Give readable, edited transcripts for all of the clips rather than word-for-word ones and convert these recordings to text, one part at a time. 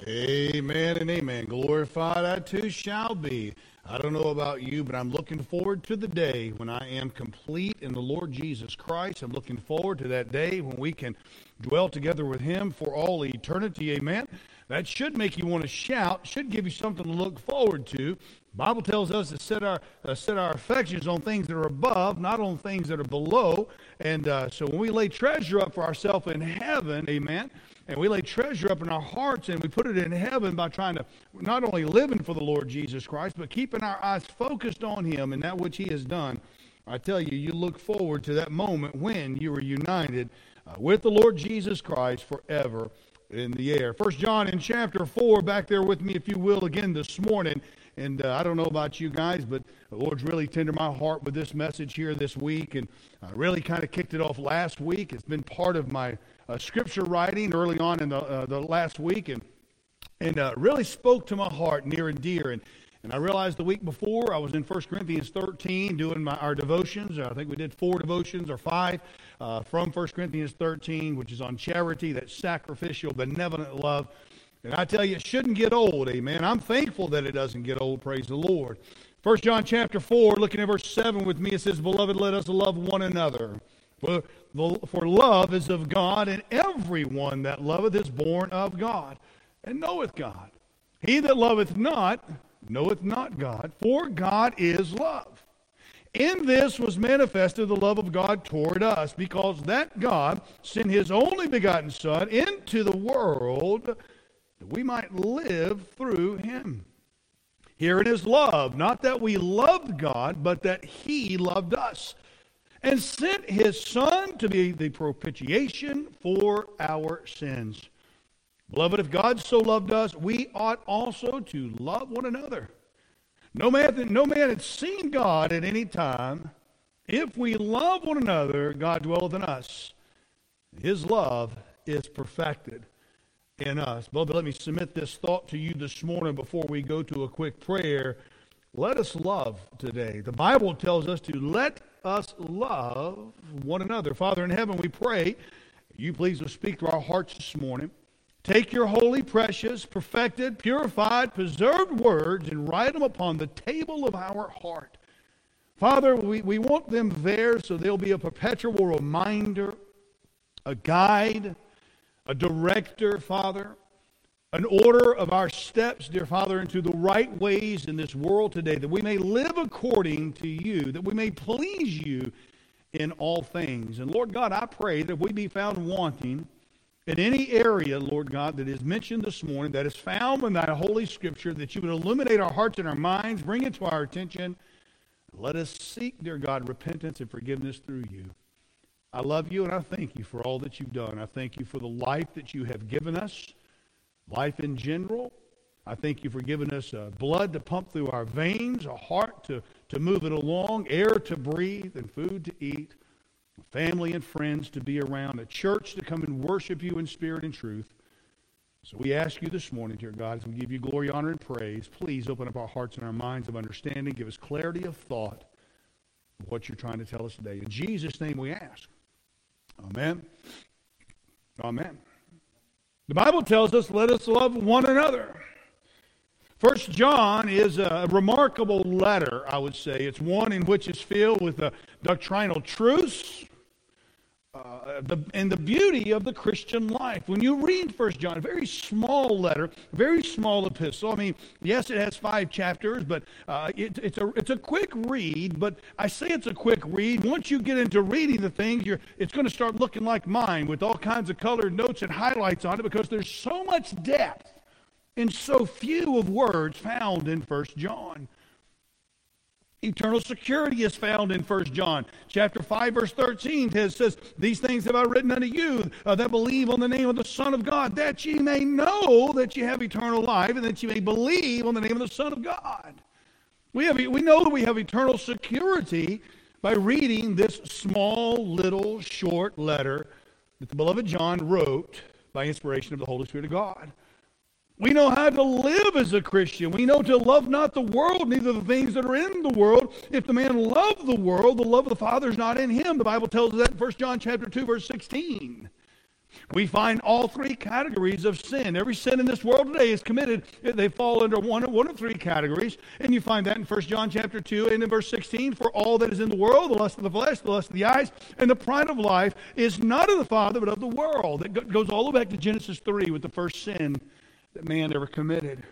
Amen and amen. Glorified I too shall be. I don't know about you, but I'm looking forward to the day when I am complete in the Lord Jesus Christ. I'm looking forward to that day when we can dwell together with Him for all eternity. Amen. That should make you want to shout, should give you something to look forward to. The Bible tells us to set our affections on things that are above, not on things that are below. And so when we lay treasure up for ourselves in heaven, amen, and we lay treasure up in our hearts and we put it in heaven by trying to not only living for the Lord Jesus Christ, but keeping our eyes focused on Him and that which He has done. I tell you, you look forward to that moment when you are united with the Lord Jesus Christ forever in the air. 1 John in chapter 4, back there with me, if you will, again this morning. And I don't know about you guys, but the Lord's really tender my heart with this message here this week. And I really kind of kicked it off last week. It's been part of my scripture writing early on in the last week. And really spoke to my heart near and dear. And I realized the week before I was in 1 Corinthians 13 doing our devotions. I think we did 4 devotions or 5 from 1 Corinthians 13, which is on charity, that sacrificial, benevolent love. And I tell you, it shouldn't get old, amen. I'm thankful that it doesn't get old, praise the Lord. 1 John chapter 4, looking at verse 7 with me, it says, "Beloved, let us love one another. For love is of God, and everyone that loveth is born of God, and knoweth God. He that loveth not, knoweth not God, for God is love. In this was manifested the love of God toward us, because that God sent His only begotten Son into the world, that we might live through Him. Herein is love, not that we loved God, but that He loved us, and sent His Son to be the propitiation for our sins. Beloved, if God so loved us, we ought also to love one another. No man had seen God at any time. If we love one another, God dwelleth in us. His love is perfected in us." Beloved, let me submit this thought to you this morning before we go to a quick prayer. Let us love today. The Bible tells us to let us love one another. Father in heaven, we pray you please will speak to our hearts this morning. Take your holy, precious, perfected, purified, preserved words and write them upon the table of our heart. Father, we want them there so they'll be a perpetual reminder, a guide, a director, Father, an order of our steps, dear Father, into the right ways in this world today, that we may live according to you, that we may please you in all things. And Lord God, I pray that we be found wanting in any area, Lord God, that is mentioned this morning, that is found in thy holy scripture, that you would illuminate our hearts and our minds, bring it to our attention. Let us seek, dear God, repentance and forgiveness through you. I love you and I thank you for all that you've done. I thank you for the life that you have given us, life in general. I thank you for giving us blood to pump through our veins, a heart to move it along, air to breathe, and food to eat, family and friends to be around, a church to come and worship you in spirit and truth. So we ask you this morning, dear God, as we give you glory, honor, and praise, please open up our hearts and our minds of understanding. Give us clarity of thought of what you're trying to tell us today. In Jesus' name we ask. Amen. Amen. The Bible tells us, let us love one another. 1 John is a remarkable letter, I would say. It's one in which is filled with doctrinal truths and the beauty of the Christian life. When you read 1 John, a very small letter, a very small epistle. I mean, yes, it has 5 chapters, but it's a quick read. But I say it's a quick read. Once you get into reading the things, it's going to start looking like mine with all kinds of colored notes and highlights on it, because there's so much depth and so few of words found in 1 John. Eternal security is found in 1 John. Chapter 5, verse 13 says, "These things have I written unto you that believe on the name of the Son of God, that ye may know that ye have eternal life, and that ye may believe on the name of the Son of God." We know that we have eternal security by reading this small, little, short letter that the beloved John wrote by inspiration of the Holy Spirit of God. We know how to live as a Christian. We know to love not the world, neither the things that are in the world. If the man love the world, the love of the Father is not in him. The Bible tells us that in 1 John chapter 2, verse 16. We find all three categories of sin. Every sin in this world today is committed. They fall under one of three categories. And you find that in 1 John chapter 2 and in verse 16. For all that is in the world, the lust of the flesh, the lust of the eyes, and the pride of life is not of the Father, but of the world. It goes all the way back to Genesis 3 with the first sin that man ever committed.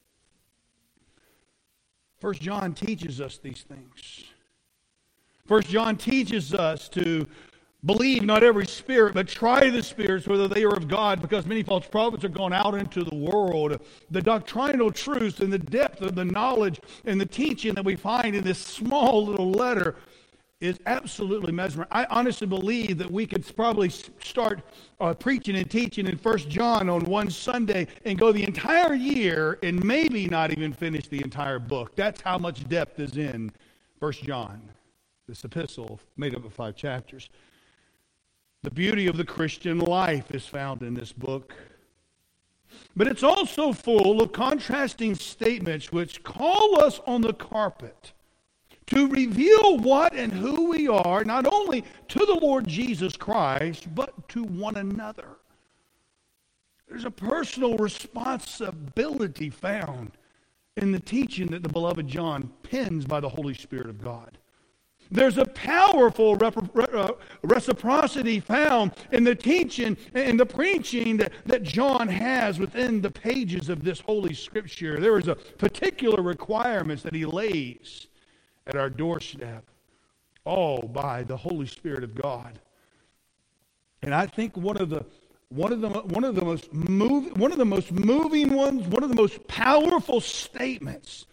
1 John teaches us these things. 1 John teaches us to believe not every spirit, but try the spirits whether they are of God, because many false prophets are gone out into the world. The doctrinal truths and the depth of the knowledge and the teaching that we find in this small little letter is absolutely mesmerizing. I honestly believe that we could probably start preaching and teaching in 1 John on one Sunday and go the entire year and maybe not even finish the entire book. That's how much depth is in 1 John, this epistle made up of 5 chapters. The beauty of the Christian life is found in this book. But it's also full of contrasting statements which call us on the carpet to reveal what and who we are, not only to the Lord Jesus Christ, but to one another. There's a personal responsibility found in the teaching that the beloved John pens by the Holy Spirit of God. There's a powerful reciprocity found in the teaching and the preaching that John has within the pages of this Holy Scripture. There is a particular requirements that he lays at our doorstep, all by the Holy Spirit of God. And I think one of the most moving ones, one of the most powerful statements,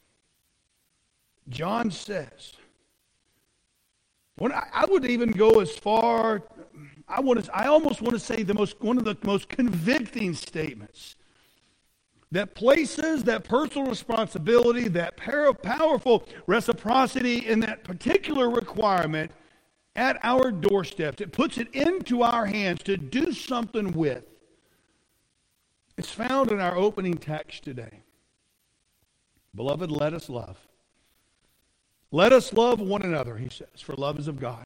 John says. I would even go as far. I almost want to say one of the most convicting statements that places that personal responsibility, that powerful reciprocity, and that particular requirement at our doorsteps. It puts it into our hands to do something with. It's found in our opening text today. Beloved, let us love. Let us love one another, he says, for love is of God.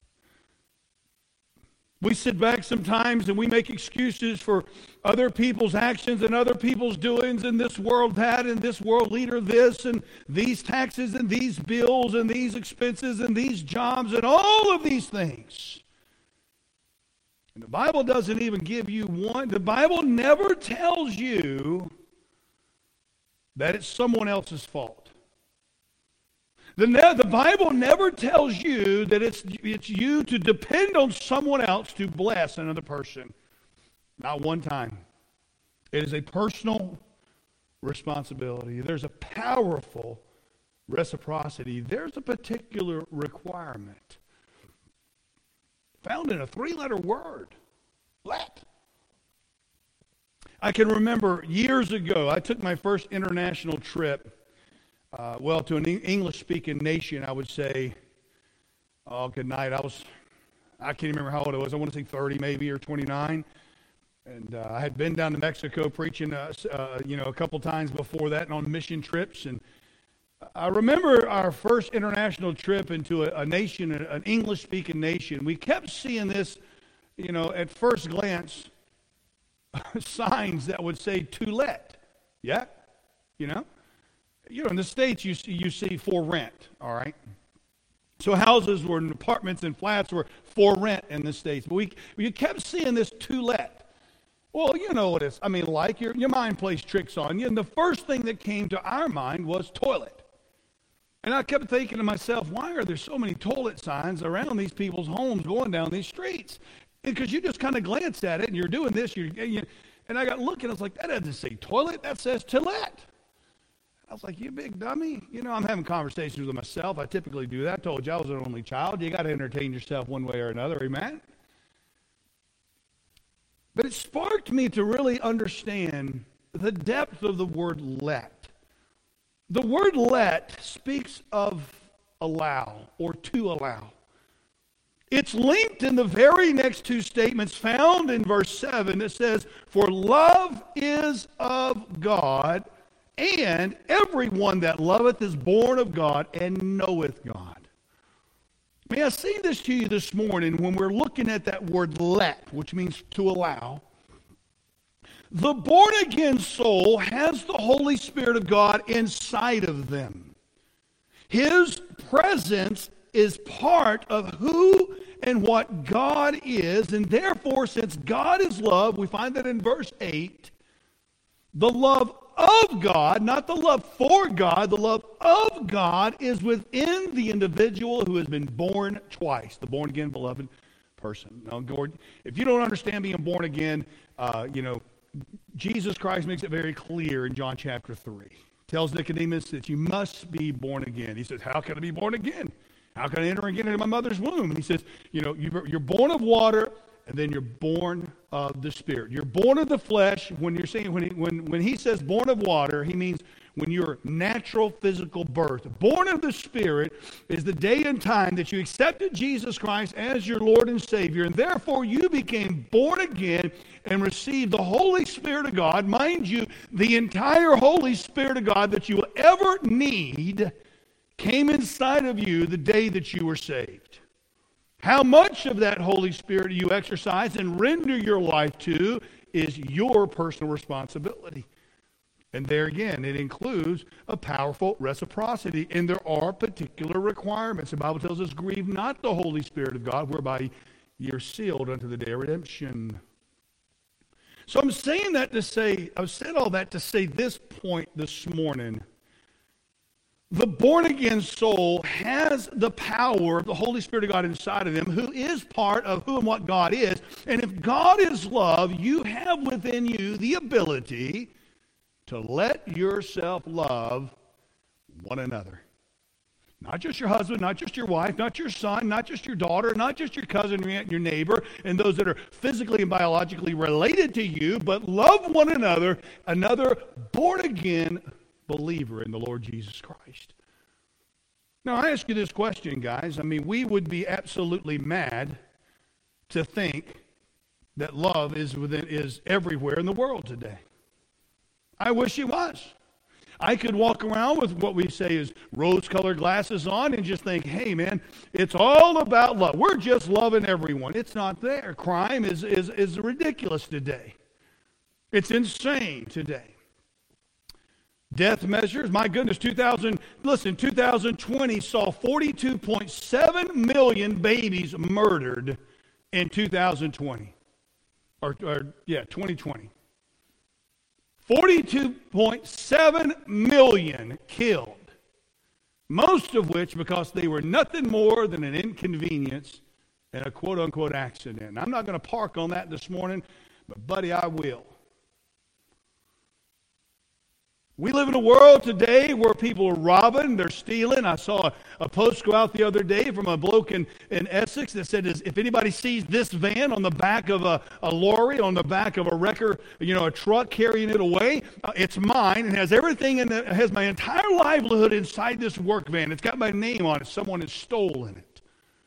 We sit back sometimes and we make excuses for other people's actions and other people's doings, and this world that, and this world leader this, and these taxes and these bills and these expenses and these jobs and all of these things. And the Bible doesn't even give you one. The Bible never tells you that it's someone else's fault. The Bible never tells you that it's you to depend on someone else to bless another person. Not one time. It is a personal responsibility. There's a powerful reciprocity. There's a particular requirement found in a 3-letter word. Let. I can remember years ago, I took my first international trip to an English-speaking nation, I would say. Oh, good night. I can't remember how old I was. I want to say 30 maybe or 29. And I had been down to Mexico preaching, a couple times before that and on mission trips. And I remember our first international trip into a nation, an English-speaking nation. We kept seeing this, at first glance, signs that would say "to let." Yeah, in the States, you see for rent, all right? So houses were, and apartments and flats were for rent in the States. But we kept seeing this to let. Well, you know what it's, your mind plays tricks on you. And the first thing that came to our mind was toilet. And I kept thinking to myself, why are there so many toilet signs around these people's homes going down these streets? Because you just kind of glance at it and you're doing this. And I got looking, I was like, that doesn't say toilet, that says to let. I was like, you big dummy. I'm having conversations with myself. I typically do that. I told you I was an only child. You got to entertain yourself one way or another, amen? But it sparked me to really understand the depth of the word let. The word let speaks of allow or to allow. It's linked in the very next 2 statements found in verse 7 that says, for love is of God, and everyone that loveth is born of God and knoweth God. May I say this to you this morning when we're looking at that word let, which means to allow. The born-again soul has the Holy Spirit of God inside of them. His presence is part of who and what God is, and therefore, since God is love, we find that in verse 8, the love of God, not the love for God, the love of God is within the individual who has been born twice, the born-again beloved person. Now, Gordon, if you don't understand being born again, Jesus Christ makes it very clear in John chapter 3. Tells Nicodemus that you must be born again. He says, how can I be born again? How can I enter again into my mother's womb? And he says, you're born of water, and then you're born of the Spirit. You're born of the flesh. When he says born of water, he means when your natural physical birth. Born of the Spirit is the day and time that you accepted Jesus Christ as your Lord and Savior, and therefore you became born again and received the Holy Spirit of God. Mind you, the entire Holy Spirit of God that you will ever need came inside of you the day that you were saved. How much of that Holy Spirit you exercise and render your life to is your personal responsibility. And there again, it includes a powerful reciprocity, and there are particular requirements. The Bible tells us, grieve not the Holy Spirit of God, whereby you're sealed unto the day of redemption. So I'm saying that to say, I've said all that to say this point this morning. The born-again soul has the power of the Holy Spirit of God inside of them, who is part of who and what God is. And if God is love, you have within you the ability to let yourself love one another. Not just your husband, not just your wife, not your son, not just your daughter, not just your cousin, your neighbor, and those that are physically and biologically related to you, but love one another, another born-again believer in the Lord Jesus Christ. Now, I ask you this question, guys. I mean, we would be absolutely mad to think that love is everywhere in the world today. I wish it was. I could walk around with what we say is rose-colored glasses on and just think, hey, man, it's all about love. We're just loving everyone. It's not there. Crime is ridiculous today. It's insane today. Death measures, my goodness, 2020 saw 42.7 million babies murdered in 2020. 2020. 42.7 million killed. Most of which because they were nothing more than an inconvenience and a quote-unquote accident. I'm not going to park on that this morning, but buddy, I will. We live in a world today where people are robbing, they're stealing. I saw a post go out the other day from a bloke in Essex that said, if anybody sees this van on the back of a lorry, on the back of a wrecker, a truck carrying it away, it's mine. It has everything in it. It has my entire livelihood inside this work van. It's got my name on it. Someone has stolen it.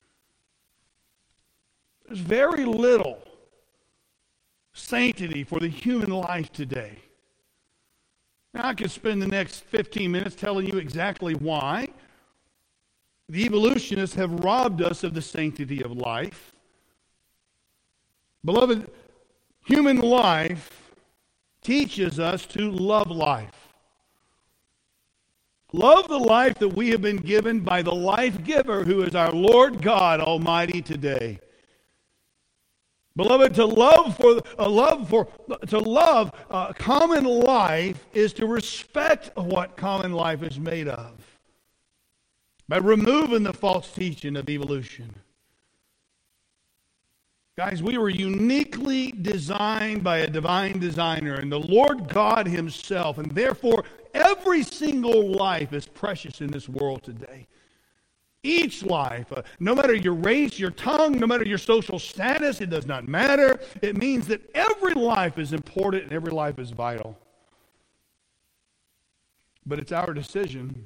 There's very little sanctity for the human life today. Now, I could spend the next 15 minutes telling you exactly why. The evolutionists have robbed us of the sanctity of life. Beloved, human life teaches us to love life. Love the life that we have been given by the life giver, who is our Lord God Almighty today. Beloved, to love common life is to respect what common life is made of by removing the false teaching of evolution. Guys, we were uniquely designed by a divine designer and the Lord God Himself, and therefore every single life is precious in this world today. Each life, no matter your race, your tongue, no matter your social status, it does not matter. It means that every life is important and every life is vital. But it's our decision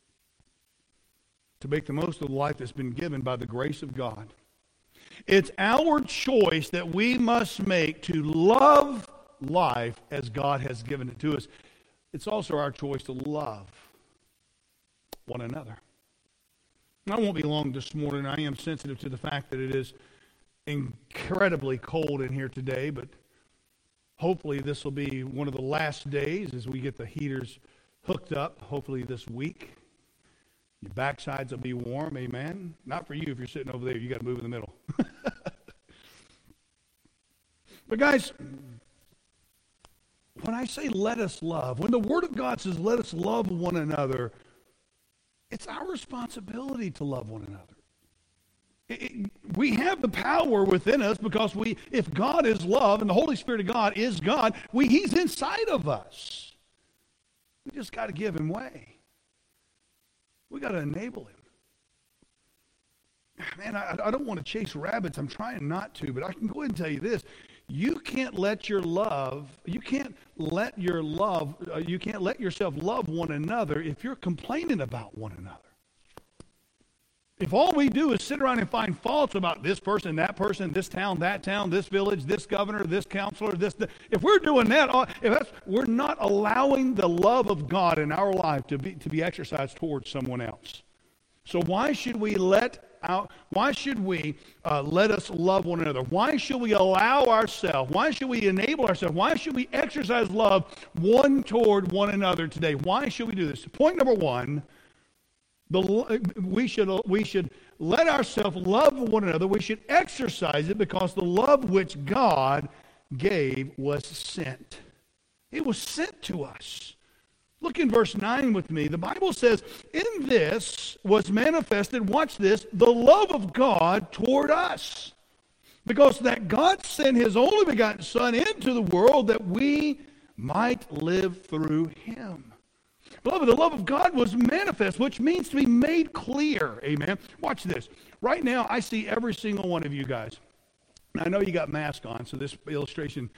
to make the most of the life that's been given by the grace of God. It's our choice that we must make to love life as God has given it to us. It's also our choice to love one another. I won't be long this morning. I am sensitive to the fact that it is incredibly cold in here today, but hopefully this will be one of the last days as we get the heaters hooked up, hopefully this week. Your backsides will be warm, amen? Not for you if you're sitting over there. You got to move in the middle. But guys, when I say let us love, when the Word of God says let us love one another, it's our responsibility to love one another. We have the power within us because if God is love and the Holy Spirit of God is God, He's inside of us. We just got to give Him way. We got to enable Him. Man, I don't want to chase rabbits. I'm trying not to, but I can go ahead and tell you this. You can't let yourself love one another if you're complaining about one another. If all we do is sit around and find faults about this person, this town, that town, this village, this governor, this counselor, if we're doing that, we're not allowing the love of God in our life to be exercised towards someone else. So why should we let us love one another? Why should we allow ourselves? Why should we enable ourselves? Why should we exercise love one toward one another today? Why should we do this? Point number one, we should let ourselves love one another. We should exercise it because the love which God gave was sent. It was sent to us. Look in verse 9 with me. The Bible says, in this was manifested, watch this, the love of God toward us. Because that God sent His only begotten Son into the world that we might live through Him. Beloved, the love of God was manifest, which means to be made clear. Amen. Watch this. Right now, I see every single one of you guys. And I know you got masks on, so this illustration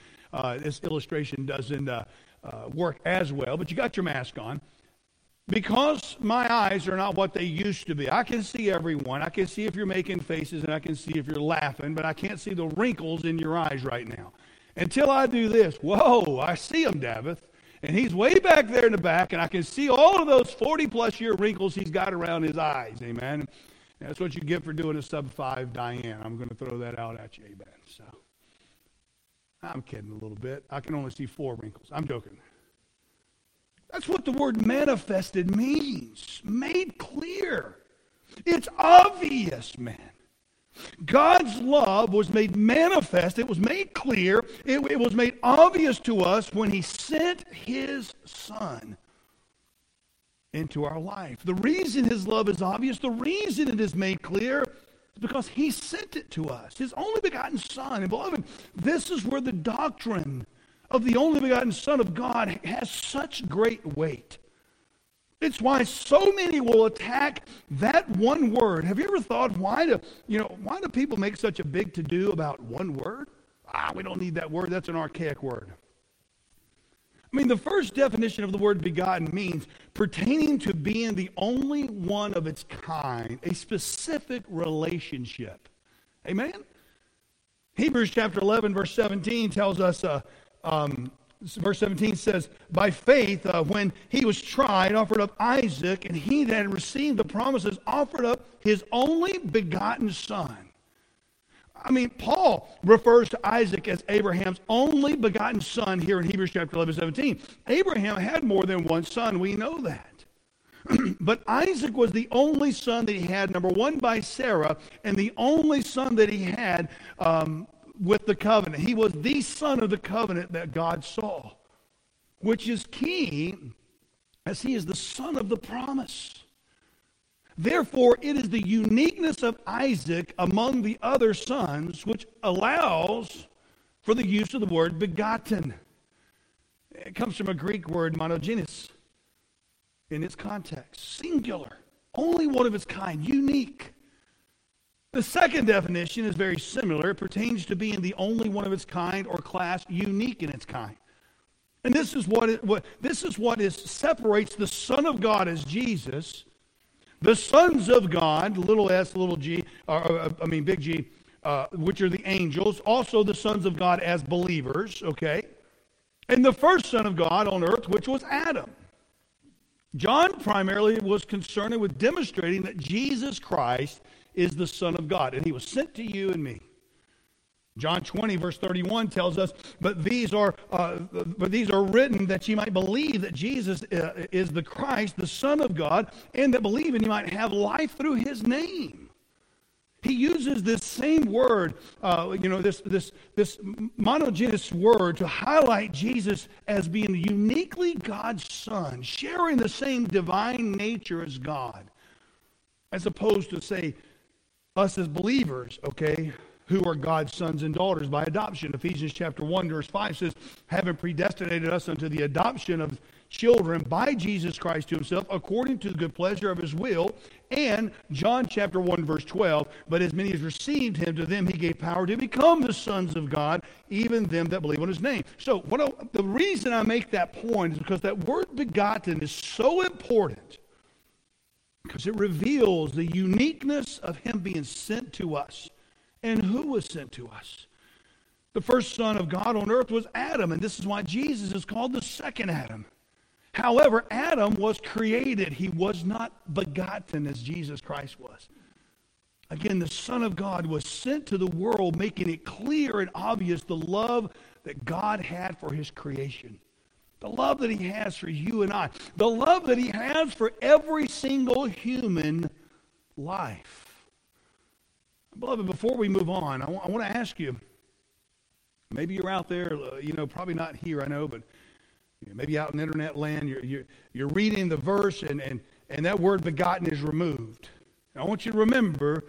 doesn't work as well, but you got your mask on. Because my eyes are not what they used to be, I can see everyone. I can see if you're making faces, and I can see if you're laughing, but I can't see the wrinkles in your eyes right now. Until I do this, whoa, I see him, Davith. And he's way back there in the back, and I can see all of those 40-plus year wrinkles he's got around his eyes, amen? That's what you get for doing a sub-5 Diane. I'm going to throw that out at you, amen? So, I'm kidding a little bit. I can only see 4 wrinkles. I'm joking. That's what the word manifested means. Made clear. It's obvious, man. God's love was made manifest. It was made clear. It was made obvious to us when He sent His Son into our life. The reason His love is obvious, the reason it is made clear, is because He sent it to us, His only begotten Son. And beloved, this is where the doctrine of the only begotten Son of God has such great weight. It's why so many will attack that one word. Have you ever thought, why do people make such a big to-do about one word? We don't need that word. That's an archaic word. I mean, the first definition of the word begotten means pertaining to being the only one of its kind, a specific relationship. Amen? Hebrews chapter 11, verse 17 tells us, verse 17 says, by faith, when he was tried, offered up Isaac, and he that had received the promises offered up his only begotten son. I mean, Paul refers to Isaac as Abraham's only begotten son here in Hebrews chapter 11, 17. Abraham had more than one son. We know that. But Isaac was the only son that he had, number one, by Sarah, and the only son that he had with the covenant. He was the son of the covenant that God saw, which is key as he is the son of the promise. Therefore, it is the uniqueness of Isaac among the other sons which allows for the use of the word begotten. It comes from a Greek word, monogenes, in its context. Singular. Only one of its kind. Unique. The second definition is very similar. It pertains to being the only one of its kind or class, unique in its kind. And this is what separates the Son of God as Jesus, the sons of God, little s, little g, big G, which are the angels, also the sons of God as believers, okay? And the first son of God on earth, which was Adam. John primarily was concerned with demonstrating that Jesus Christ is the Son of God, and he was sent to you and me. John 20, verse 31 tells us, but these are written that ye might believe that Jesus is the Christ, the Son of God, and that believing you might have life through his name. He uses this same word, this monogenes word to highlight Jesus as being uniquely God's Son, sharing the same divine nature as God, as opposed to, say, us as believers, okay, who are God's sons and daughters by adoption. Ephesians chapter 1, verse 5 says, having predestinated us unto the adoption of children by Jesus Christ to himself, according to the good pleasure of his will. And John chapter 1, verse 12, but as many as received him, to them he gave power to become the sons of God, even them that believe on his name. So the reason I make that point is because that word begotten is so important, because it reveals the uniqueness of him being sent to us. And who was sent to us? The first son of God on earth was Adam, and this is why Jesus is called the second Adam. However, Adam was created. He was not begotten as Jesus Christ was. Again, the Son of God was sent to the world, making it clear and obvious the love that God had for his creation. The love that he has for you and I. The love that he has for every single human life. Beloved, before we move on, I want to ask you, maybe you're out there, probably not here, I know, but maybe out in internet land, you're reading the verse and that word begotten is removed. And I want you to remember,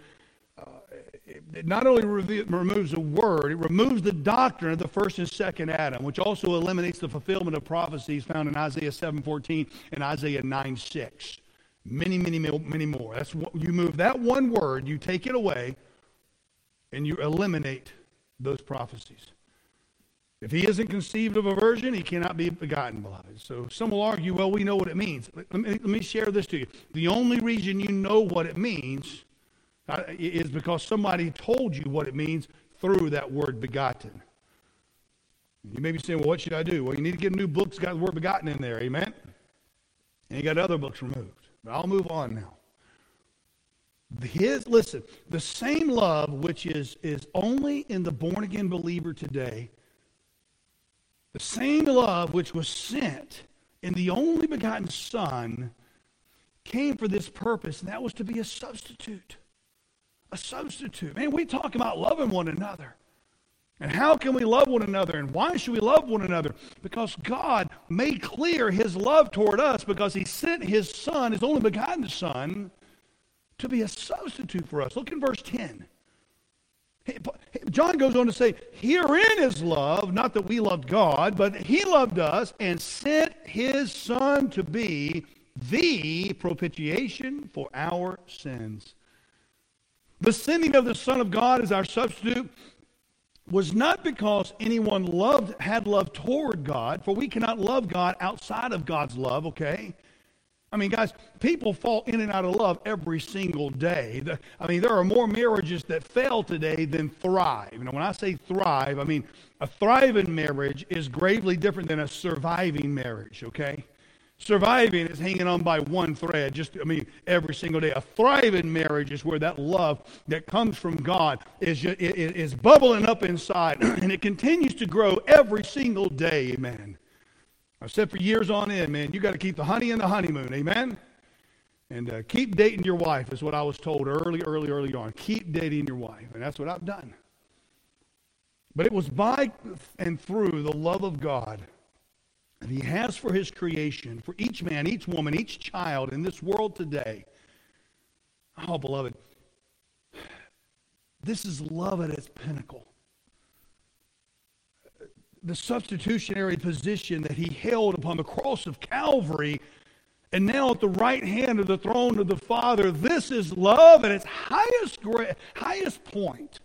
it not only removes a word, it removes the doctrine of the first and second Adam, which also eliminates the fulfillment of prophecies found in Isaiah 7:14 and Isaiah 9:6. Many, many, many more. That's what, you move that one word, you take it away, and you eliminate those prophecies. If he isn't conceived of a virgin, he cannot be begotten, beloved. So some will argue, well, we know what it means. Let me share this to you. The only reason you know what it means is because somebody told you what it means through that word begotten. You may be saying, well, what should I do? Well, you need to get a new book that's got the word begotten in there, amen? And you got other books removed. But I'll move on now. Listen, the same love which is only in the born-again believer today, the same love which was sent in the only begotten Son came for this purpose, and that was to be a substitute. A substitute. Man, we talk about loving one another. And how can we love one another? And why should we love one another? Because God made clear his love toward us because he sent his Son, his only begotten Son, to be a substitute for us. Look in verse 10. John goes on to say, herein is love, not that we loved God, but he loved us and sent his Son to be the propitiation for our sins. The sending of the Son of God as our substitute was not because anyone had love toward God, for we cannot love God outside of God's love, okay? I mean, guys, people fall in and out of love every single day. There are more marriages that fail today than thrive. When I say thrive, I mean a thriving marriage is gravely different than a surviving marriage, okay? Surviving is hanging on by one thread, every single day. A thriving marriage is where that love that comes from God is bubbling up inside, and it continues to grow every single day, amen. I've said for years on end, man, you got to keep the honey in the honeymoon, amen? And keep dating your wife is what I was told early on. Keep dating your wife, and that's what I've done. But it was by and through the love of God that he has for his creation, for each man, each woman, each child in this world today. Oh, beloved, this is love at its pinnacle. The substitutionary position that he held upon the cross of Calvary and now at the right hand of the throne of the Father, this is love at its highest point.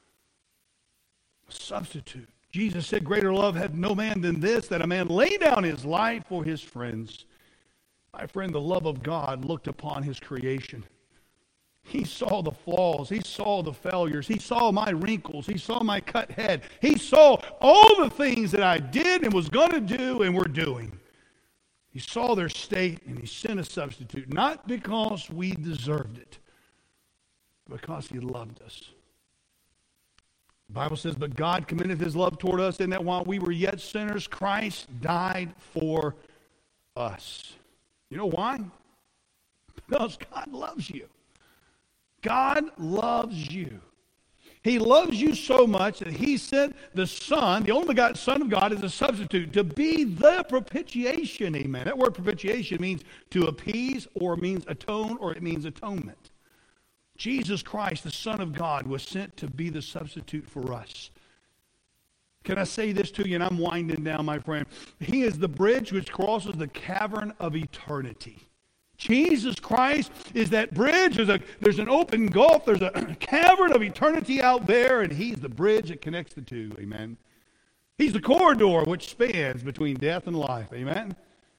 A substitute. Jesus said, greater love hath no man than this, that a man lay down his life for his friends. My friend, the love of God looked upon his creation. He saw the flaws. He saw the failures. He saw my wrinkles. He saw my cut head. He saw all the things that I did and was going to do and were doing. He saw their state and he sent a substitute, not because we deserved it, but because he loved us. The Bible says, but God commended his love toward us in that while we were yet sinners, Christ died for us. You know why? Because God loves you. God loves you. He loves you so much that he sent the Son, the only begotten Son of God, as a substitute to be the propitiation. Amen. That word propitiation means to appease, or means atone, or it means atonement. Jesus Christ, the Son of God, was sent to be the substitute for us. Can I say this to you? And I'm winding down, my friend. He is the bridge which crosses the cavern of eternity. Jesus Christ is that bridge. There's an open gulf. There's a cavern of eternity out there, and he's the bridge that connects the two. Amen. He's the corridor which spans between death and life. Amen.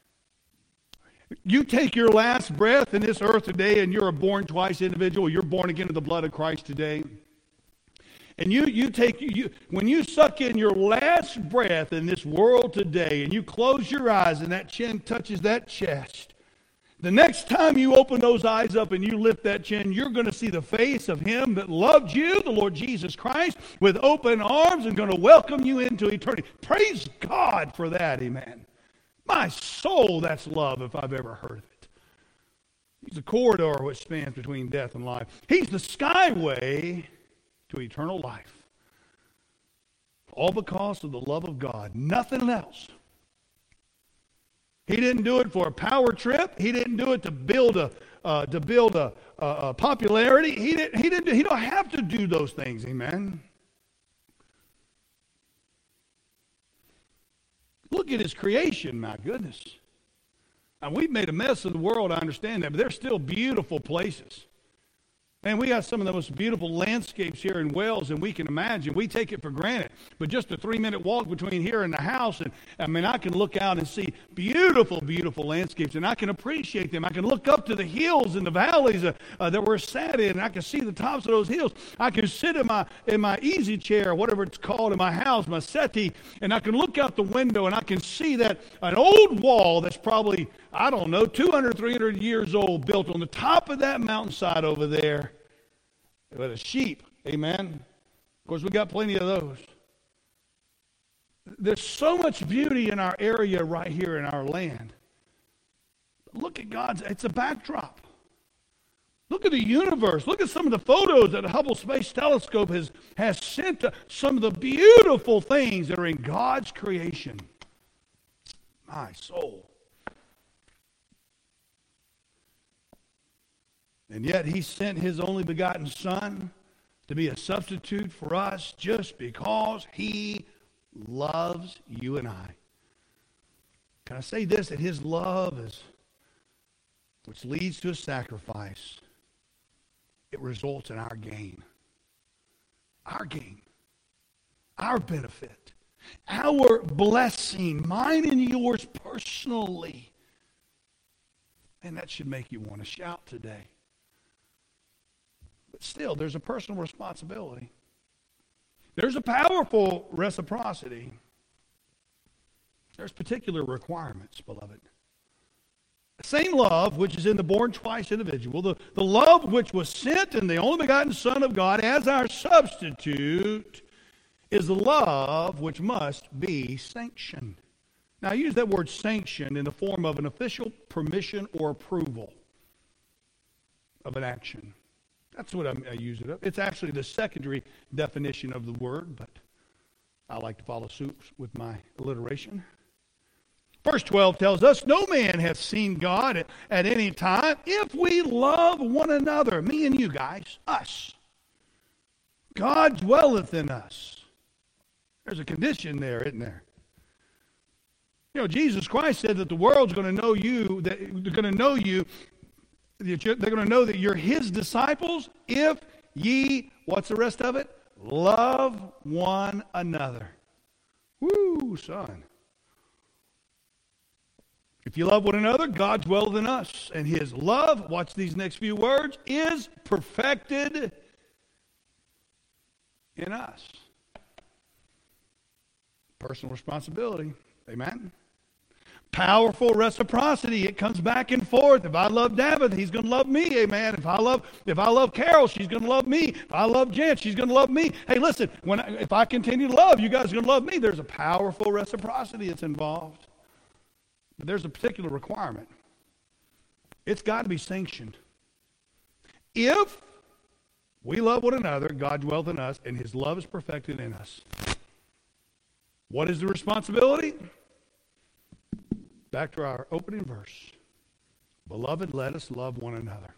You take your last breath in this earth today, and you're a born twice individual. You're born again in the blood of Christ today. And when you suck in your last breath in this world today, and you close your eyes and that chin touches that chest, the next time you open those eyes up and you lift that chin, you're going to see the face of him that loved you, the Lord Jesus Christ, with open arms and going to welcome you into eternity. Praise God for that, amen. My soul, that's love if I've ever heard of it. He's the corridor which spans between death and life. He's the skyway to eternal life. All because of the love of God. Nothing else. He didn't do it for a power trip. He didn't do it to build a popularity. He don't have to do those things. Amen. Look at his creation, my goodness. And we've made a mess of the world, I understand that, but they're still beautiful places. Man, we got some of the most beautiful landscapes here in Wales than we can imagine. We take it for granted. But just a 3-minute walk between here and the house, and I can look out and see beautiful, beautiful landscapes, and I can appreciate them. I can look up to the hills and the valleys that we're sat in, and I can see the tops of those hills. I can sit in my easy chair, whatever it's called, in my house, my settee, and I can look out the window, and I can see that an old wall that's probably, 200, 300 years old, built on the top of that mountainside over there with a sheep. Amen. Of course, we got plenty of those. There's so much beauty in our area right here in our land. Look at it's a backdrop. Look at the universe. Look at some of the photos that the Hubble Space Telescope has sent to some of the beautiful things that are in God's creation. My soul. And yet he sent his only begotten Son to be a substitute for us just because he loves you and I. Can I say this? That his love which leads to a sacrifice, it results in our gain. Our gain. Our benefit. Our blessing. Mine and yours personally. And that should make you want to shout today. But still, there's a personal responsibility. There's a powerful reciprocity. There's particular requirements, beloved. The same love which is in the born twice individual, the love which was sent in the only begotten Son of God as our substitute, is the love which must be sanctioned. Now, I use that word sanctioned in the form of an official permission or approval of an action. That's what I use it up. It's actually the secondary definition of the word, but I like to follow suit with my alliteration. Verse 12 tells us, no man hath seen God at any time if we love one another. Me and you guys, us. God dwelleth in us. There's a condition there, isn't there? You know, Jesus Christ said that the world's going to know you, that they're going to know you, they're going to know that you're his disciples if ye, what's the rest of it? Love one another. Woo, son. If you love one another, God dwelleth in us. And his love, watch these next few words, is perfected in us. Personal responsibility. Amen. Powerful reciprocity. It comes back and forth. If I love David, he's going to love me. Amen. If I love Carol, she's going to love me. If I love Jen, she's going to love me. Hey, listen, if I continue to love, you guys are going to love me. There's a powerful reciprocity that's involved. But there's a particular requirement. It's got to be sanctioned. If we love one another, God dwelleth in us, and his love is perfected in us. What is the responsibility? Back to our opening verse. Beloved, let us love one another.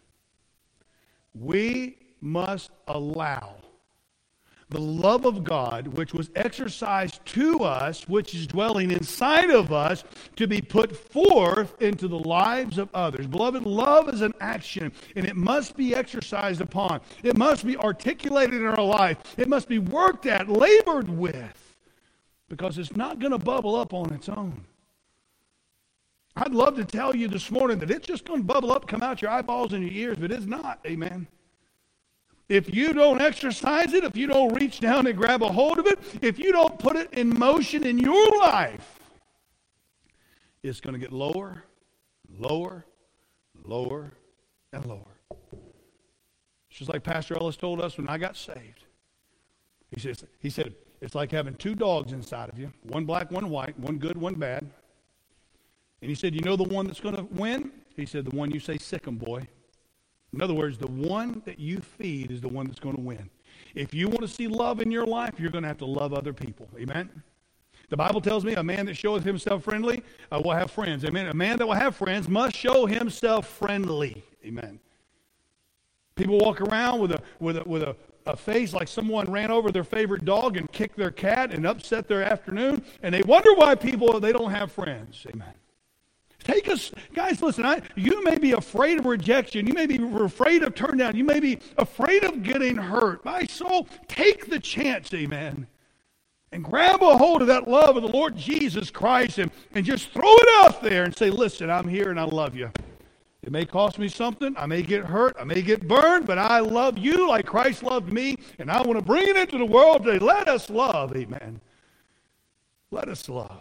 We must allow the love of God, which was exercised to us, which is dwelling inside of us, to be put forth into the lives of others. Beloved, love is an action, and it must be exercised upon. It must be articulated in our life. It must be worked at, labored with, because it's not going to bubble up on its own. I'd love to tell you this morning that it's just going to bubble up, come out your eyeballs and your ears, but it's not. Amen. If you don't exercise it, if you don't reach down and grab a hold of it, if you don't put it in motion in your life, it's going to get lower, lower, lower, and lower. It's just like Pastor Ellis told us when I got saved. He said, it's like having two dogs inside of you, one black, one white, one good, one bad. And he said, you know the one that's going to win? He said, the one you say, sick 'em, boy. In other words, the one that you feed is the one that's going to win. If you want to see love in your life, you're going to have to love other people. Amen? The Bible tells me a man that showeth himself friendly will have friends. Amen? A man that will have friends must show himself friendly. Amen? People walk around with a face like someone ran over their favorite dog and kicked their cat and upset their afternoon, and they wonder why they don't have friends. Amen? Guys, listen, you may be afraid of rejection. You may be afraid of turn down. You may be afraid of getting hurt. My soul, take the chance, amen, and grab a hold of that love of the Lord Jesus Christ and just throw it out there and say, listen, I'm here and I love you. It may cost me something. I may get hurt. I may get burned, but I love you like Christ loved me, and I want to bring it into the world today. Let us love, amen. Let us love.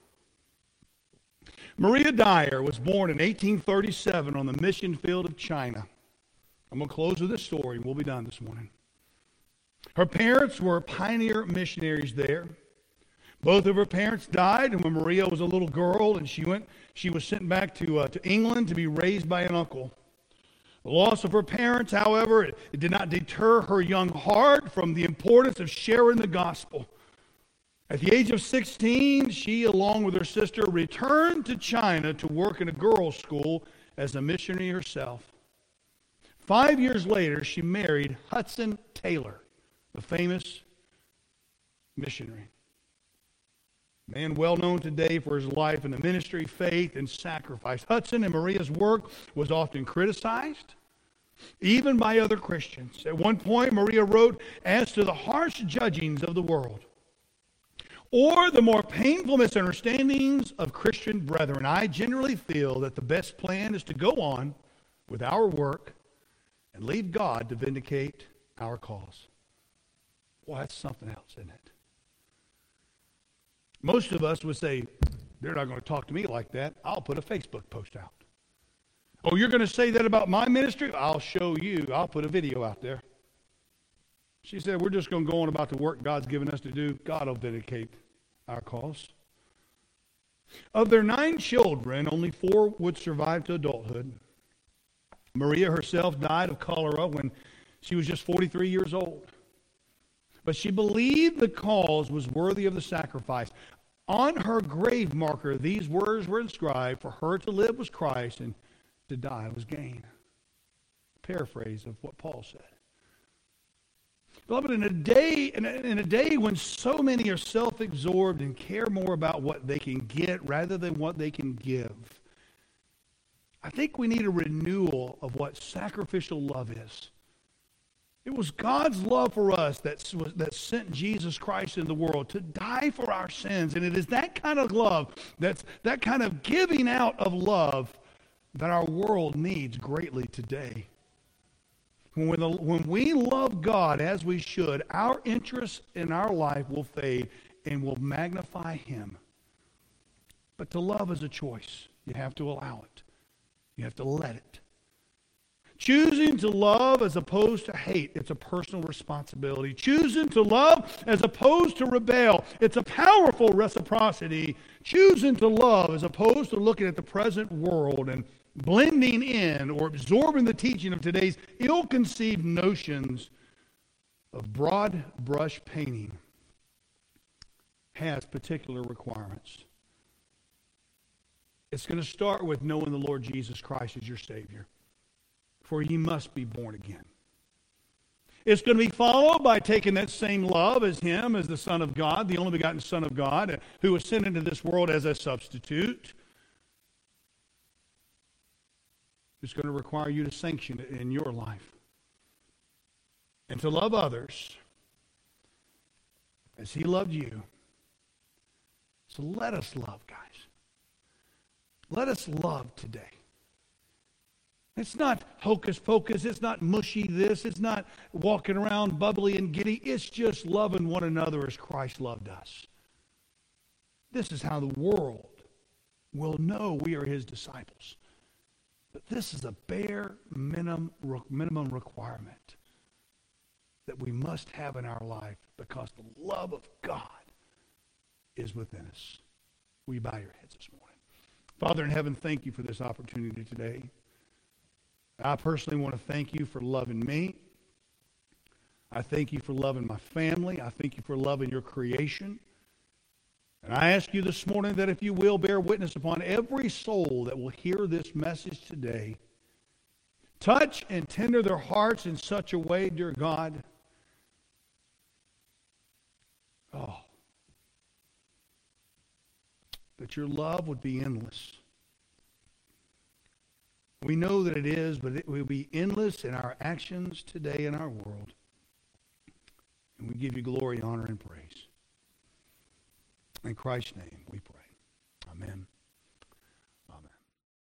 Maria Dyer was born in 1837 on the mission field of China. I'm going to close with this story, and we'll be done this morning. Her parents were pioneer missionaries there. Both of her parents died when Maria was a little girl, and she was sent back to England to be raised by an uncle. The loss of her parents, however, it did not deter her young heart from the importance of sharing the gospel. At the age of 16, she, along with her sister, returned to China to work in a girls' school as a missionary herself. 5 years later, she married Hudson Taylor, the famous missionary. A man well known today for his life in the ministry, faith, and sacrifice. Hudson and Maria's work was often criticized, even by other Christians. At one point, Maria wrote, as to the harsh judgings of the world, or the more painful misunderstandings of Christian brethren, I generally feel that the best plan is to go on with our work and leave God to vindicate our cause. Well, that's something else, isn't it? Most of us would say, they're not going to talk to me like that. I'll put a Facebook post out. Oh, you're going to say that about my ministry? I'll show you. I'll put a video out there. She said, we're just going to go on about the work God's given us to do. God will vindicate our cause. Of their 9 children, only 4 would survive to adulthood. Maria herself died of cholera when she was just 43 years old. But she believed the cause was worthy of the sacrifice. On her grave marker, these words were inscribed, for her to live was Christ and to die was gain. Paraphrase of what Paul said. Beloved, in a day when so many are self-absorbed and care more about what they can get rather than what they can give, I think we need a renewal of what sacrificial love is. It was God's love for us that sent Jesus Christ in the world to die for our sins. And it is that kind of love, that kind of giving out of love that our world needs greatly today. When we love God as we should, our interest in our life will fade and will magnify Him. But to love is a choice. You have to allow it. You have to let it. Choosing to love as opposed to hate, it's a personal responsibility. Choosing to love as opposed to rebel, it's a powerful reciprocity. Choosing to love as opposed to looking at the present world and blending in or absorbing the teaching of today's ill-conceived notions of broad brush painting has particular requirements. It's going to start with knowing the Lord Jesus Christ as your Savior. For ye must be born again. It's going to be followed by taking that same love as Him, as the Son of God, the only begotten Son of God, who was sent into this world as a substitute. It's going to require you to sanction it in your life. And to love others as He loved you. So let us love, guys. Let us love today. It's not hocus pocus. It's not mushy this. It's not walking around bubbly and giddy. It's just loving one another as Christ loved us. This is how the world will know we are His disciples. But this is a bare minimum requirement that we must have in our life because the love of God is within us. Will you bow your heads this morning? Father in heaven, thank you for this opportunity today. I personally want to thank you for loving me. I thank you for loving my family. I thank you for loving your creation. And I ask you this morning that if you will bear witness upon every soul that will hear this message today, touch and tender their hearts in such a way, dear God, that your love would be endless. We know that it is, but it will be endless in our actions today in our world. And we give you glory, honor, and praise. In Christ's name we pray.